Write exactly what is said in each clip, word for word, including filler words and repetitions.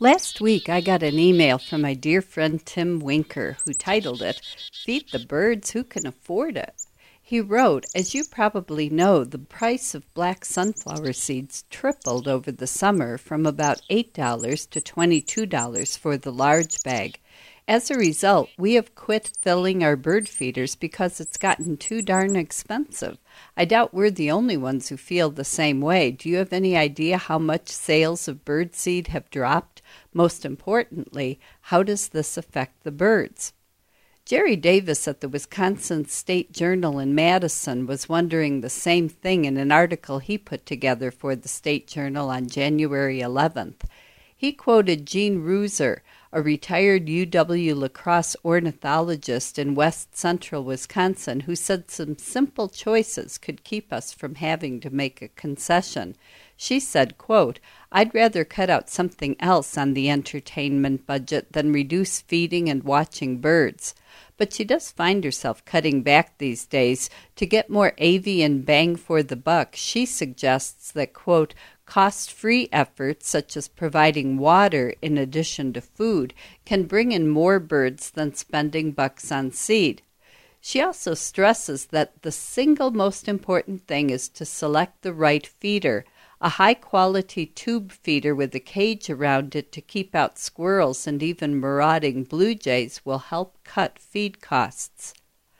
Last week I got an email from my dear friend Tim Winker, who titled it, "Feed the Birds Who Can Afford It." He wrote, "As you probably know, the price of black sunflower seeds tripled over the summer from about eight dollars to twenty-two dollars for the large bag. As a result, we have quit filling our bird feeders because it's gotten too darn expensive. I doubt we're the only ones who feel the same way. Do you have any idea how much sales of bird seed have dropped? Most importantly, how does this affect the birds?" Jerry Davis at the Wisconsin State Journal in Madison was wondering the same thing in an article he put together for the State Journal on January eleventh. He quoted Gene Reuser, a retired U W-La Crosse ornithologist in west central Wisconsin, who said some simple choices could keep us from having to make a concession. She said, quote, "I'd rather cut out something else on the entertainment budget than reduce feeding and watching birds." But she does find herself cutting back these days. To get more avian bang for the buck, she suggests that, quote, "cost-free efforts such as providing water in addition to food can bring in more birds than spending bucks on seed." She also stresses that the single most important thing is to select the right feeder. A high-quality tube feeder with a cage around it to keep out squirrels and even marauding blue jays will help cut feed costs.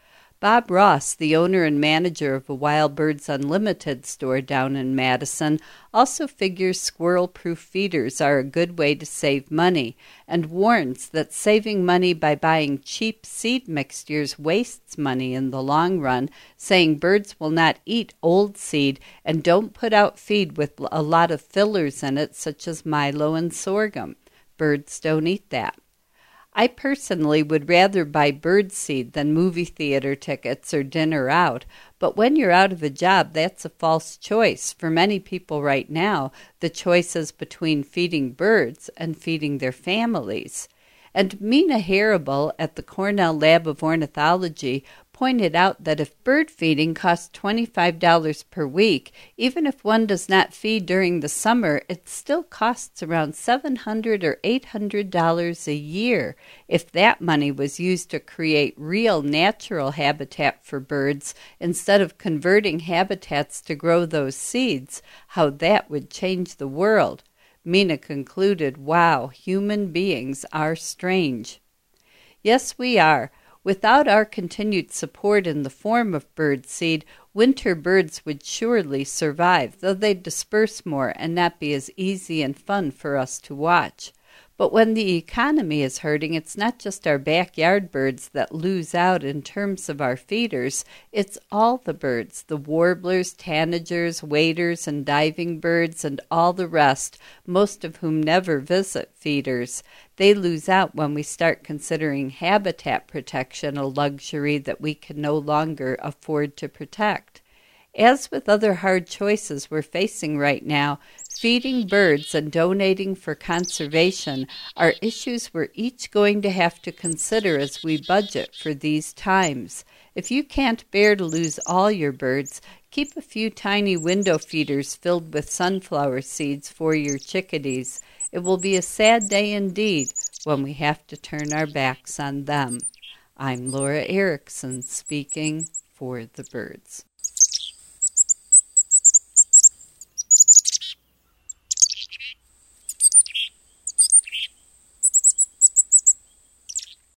Bob Ross, the owner and manager of a Wild Birds Unlimited store down in Madison, also figures squirrel-proof feeders are a good way to save money and warns that saving money by buying cheap seed mixtures wastes money in the long run, saying birds will not eat old seed and don't put out feed with a lot of fillers in it such as milo and sorghum. Birds don't eat that. I personally would rather buy bird seed than movie theater tickets or dinner out, but when you're out of a job, that's a false choice. For many people right now, the choice is between feeding birds and feeding their families. And Mina Harable at the Cornell Lab of Ornithology pointed out that if bird feeding costs twenty-five dollars per week, even if one does not feed during the summer, it still costs around seven hundred dollars or eight hundred dollars a year. If that money was used to create real natural habitat for birds instead of converting habitats to grow those seeds, how that would change the world. Mina concluded, "Wow, human beings are strange." Yes, we are. Without our continued support in the form of bird seed, winter birds would surely survive, though they'd disperse more and not be as easy and fun for us to watch. But when the economy is hurting, it's not just our backyard birds that lose out in terms of our feeders. It's all the birds, the warblers, tanagers, waders, and diving birds, and all the rest, most of whom never visit feeders. They lose out when we start considering habitat protection a luxury that we can no longer afford to protect. As with other hard choices we're facing right now, feeding birds and donating for conservation are issues we're each going to have to consider as we budget for these times. If you can't bear to lose all your birds, keep a few tiny window feeders filled with sunflower seeds for your chickadees. It will be a sad day indeed when we have to turn our backs on them. I'm Laura Erickson speaking for the birds.